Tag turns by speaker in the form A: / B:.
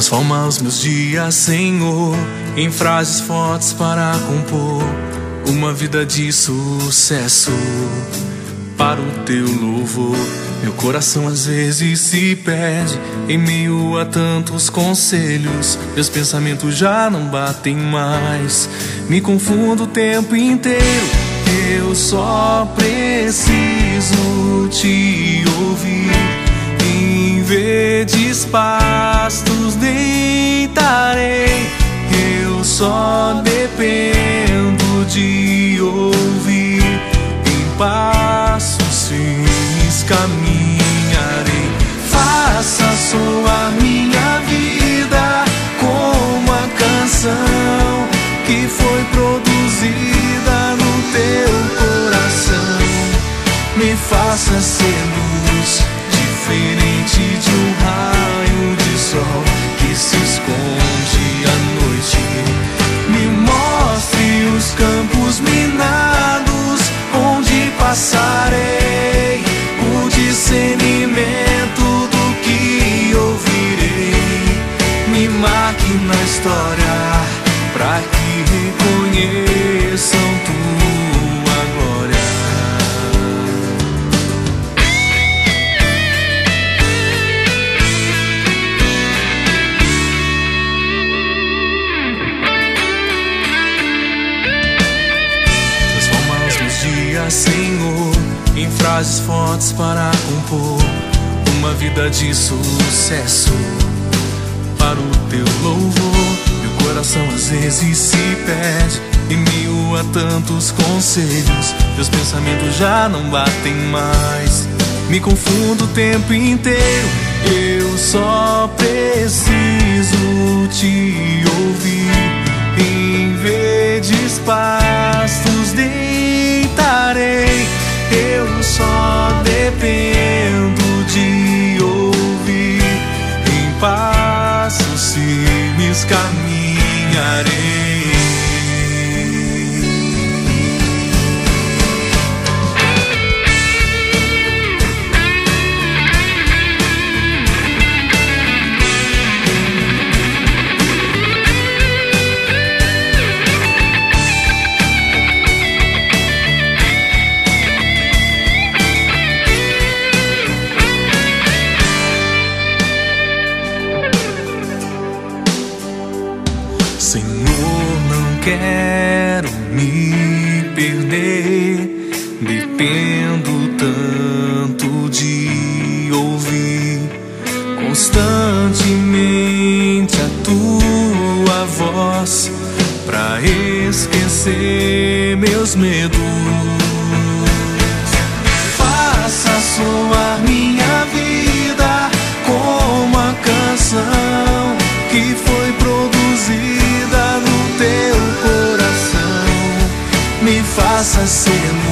A: Transforma os meus dias, Senhor, em frases fortes para compor uma vida de sucesso para o teu louvor. Meu coração às vezes se perde em meio a tantos conselhos. Meus pensamentos já não batem mais, me confundo o tempo inteiro. Eu só preciso te ouvir. Em verdes pastos deitarei. Eu só dependo de ouvir. Em passos firmes caminharei. Faça soar minha vida como a canção que foi produzida no teu coração. Me faça ser luz, diferente de um raio de sol que se esconde à noite. Me mostre os campos minados onde passarei, o discernimento do que ouvirei. Me marque na história pra que reconheçam tua glória. Transforma os meus dias, Senhor, em frases fortes para compor uma vida de sucesso para o teu louvor. Meu coração às vezes se perde em meio a tantos conselhos. Meus pensamentos já não batem mais, me confundo o tempo inteiro. Eu só preciso te ouvir. Em verdes pastos deitarei. Eu só dependo de ouvir. Em passos firmes caminharei. Senhor, não quero me perder, dependo tanto de ouvir constantemente a tua voz pra esquecer meus medos. Faça soar minha vida como a canção que foi produzida no teu coração. Me faça ser